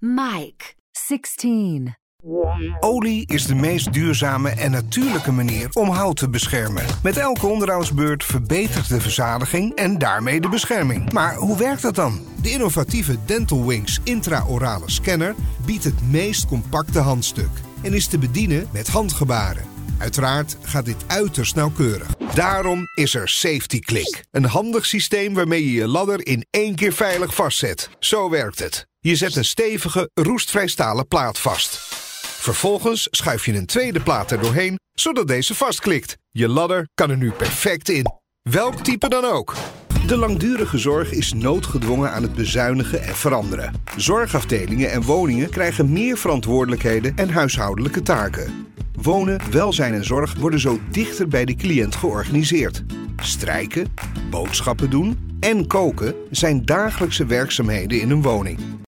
Mike, 16. Olie is de meest duurzame en natuurlijke manier om hout te beschermen. Met elke onderhoudsbeurt verbetert de verzadiging en daarmee de bescherming. Maar hoe werkt dat dan? De innovatieve Dental Wings intraorale scanner biedt het meest compacte handstuk en is te bedienen met handgebaren. Uiteraard gaat dit uiterst nauwkeurig. Daarom is er Safety Click. Een handig systeem waarmee je je ladder in 1 keer veilig vastzet. Zo werkt het. Je zet een stevige, roestvrij stalen plaat vast. Vervolgens schuif je een tweede plaat er doorheen, zodat deze vastklikt. Je ladder kan er nu perfect in. Welk type dan ook. De langdurige zorg is noodgedwongen aan het bezuinigen en veranderen. Zorgafdelingen en woningen krijgen meer verantwoordelijkheden en huishoudelijke taken. Wonen, welzijn en zorg worden zo dichter bij de cliënt georganiseerd. Strijken, boodschappen doen en koken zijn dagelijkse werkzaamheden in een woning.